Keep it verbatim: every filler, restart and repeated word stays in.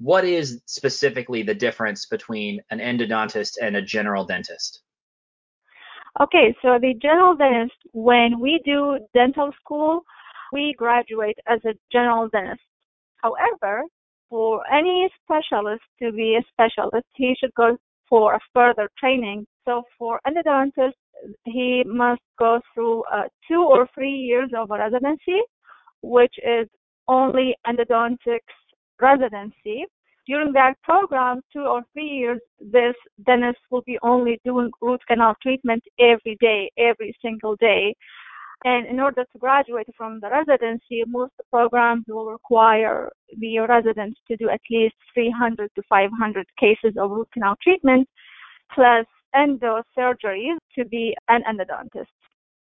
what is specifically the difference between an endodontist and a general dentist? Okay, so the general dentist, when we do dental school, we graduate as a general dentist. However, for any specialist to be a specialist, he should go for a further training. So for endodontist, he must go through uh, two or three years of a residency, which is only endodontics residency. During that program, two or three years, this dentist will be only doing root canal treatment every day, every single day. And in order to graduate from the residency, most programs will require the residents to do at least three hundred to five hundred cases of root canal treatment, plus endo surgeries to be an endodontist.